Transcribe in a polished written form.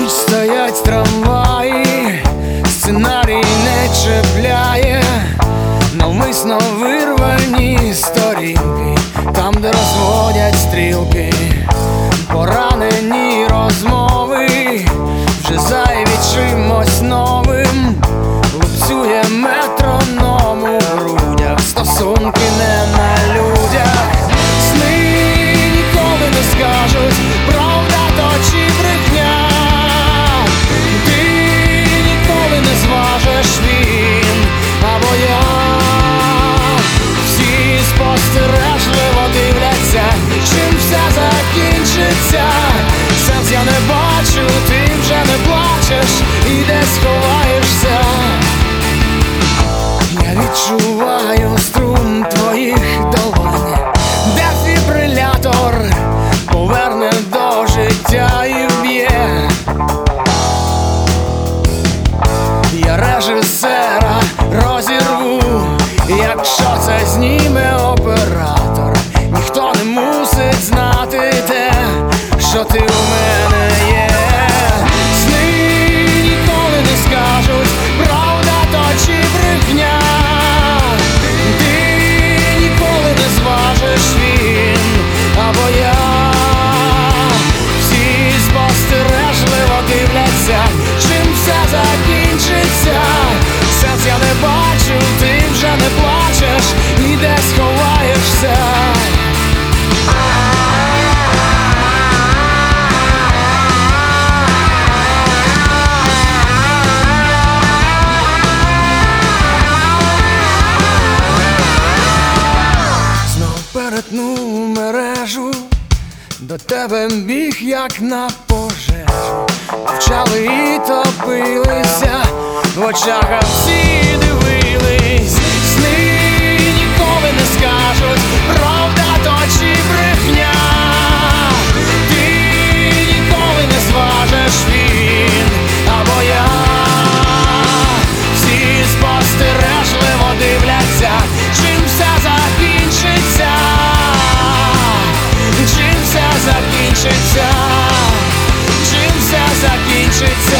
ніч стоять трамваї, сценарій не чіпляє, навмисно вирвані сторінки, там, де розводять стрілки, поранені розмови, вже зайві чимось новим, лупцює метроном у грудях, стосунки не на людях. Сни ніколи не скажуть, правда то чи брехня, ти ніколи не зважиш, він або я. Всі спостережливо дивляться, чим все закінчиться. Сенс я не бачу, ти вже не плачеш і десь ховаєшся. Я відчуваю струм твоїх долонь, дефібрилятор поверне до життя і вб'є. Я режисера розірву, якщо це зніме оператор. Ніхто не мусить знати те, що ти у мене є. Сни ніколи не скажуть, правда то чи брехня, ти ніколи не зважиш, він або я. Всі спостережливо дивляться, чим все закінчиться. Сенс я не бачу, ти вже не плачеш і десь ховаєшся. Перетнув мережу, до тебе біг, як на пожежу. Мовчали і топилися, в очах а всі дивились. Сни ніколи не скажуть, правда то чи брехня, ти ніколи не зважиш, він або я. Всі спостережливо дивляться, чим все закінчиться. Чим все закінчиться, чим все закінчиться.